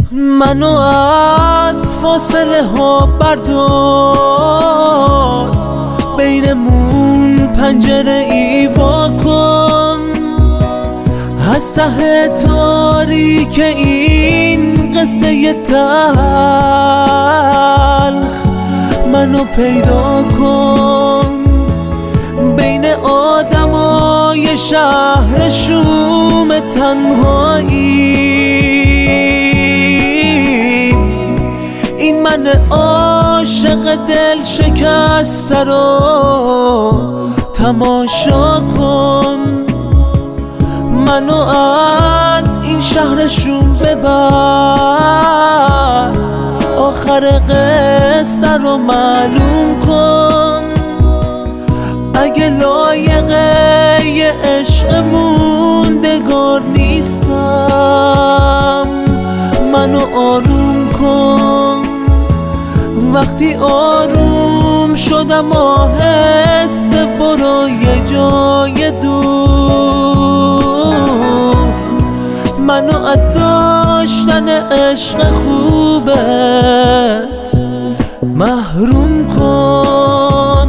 منو از فاصله ها بردار، بینمون پنجره ای وا کن. از ته تاریک این قصه تلخ منو پیدا کن. بین آدمای شهر شوم تنهایی، این من عاشق دل شکسته رو تماشا کن. منو از این شهر شوم ببر، آخر قصه رو معلوم کن. اگه لایقه یه عشق موندگار نیستم، منو آروم کن. وقتی آروم شدم آهسته برو یه جای دور. منو از داشتن عشق خوبت محروم کن.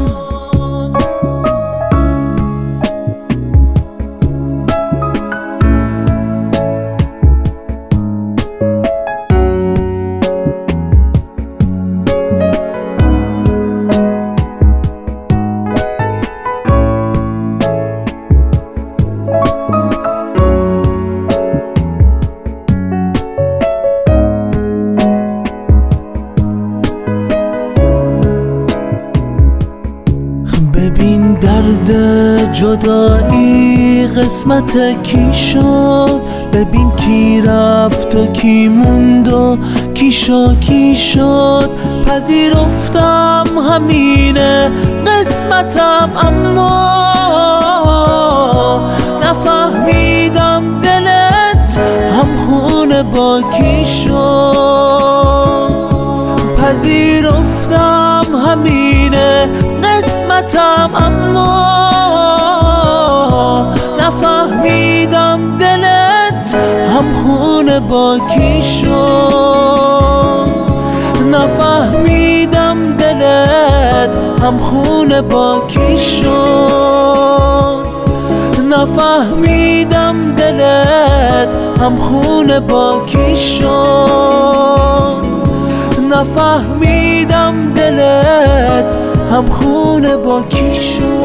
ببین درد جدایی قسمت کی شد، ببین کی رفت و کی موند و کی شد. پذیرفتم همینه قسمتم، اما نفهمیدم دلت همخونه با کی شد. پذیرفتم همینه قسمتم، اما نفهمیدم دلت همخونه با کی شد. نفهمیدم دلت همخونه با کی شد. نفهمیدم دلت همخونه با کی شد. نفهمیدم دلت همخونه با کی شد.